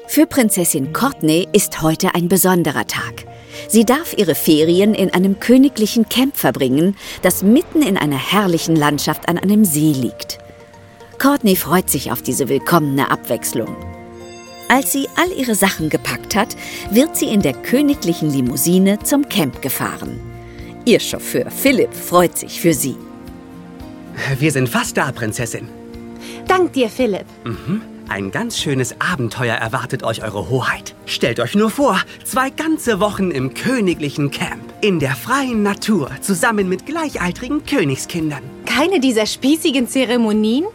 Für Prinzessin Courtney ist heute ein besonderer Tag. Sie darf ihre Ferien in einem königlichen Camp verbringen, das mitten in einer herrlichen Landschaft an einem See liegt. Courtney freut sich auf diese willkommene Abwechslung. Als sie all ihre Sachen gepackt hat, wird sie in der königlichen Limousine zum Camp gefahren. Ihr Chauffeur Philipp freut sich für sie. Wir sind fast da, Prinzessin. Dank dir, Philipp. Ein ganz schönes Abenteuer erwartet euch, Eure Hoheit. Stellt euch nur vor, 2 ganze Wochen im königlichen Camp. In der freien Natur, zusammen mit gleichaltrigen Königskindern. Keine dieser spießigen Zeremonien?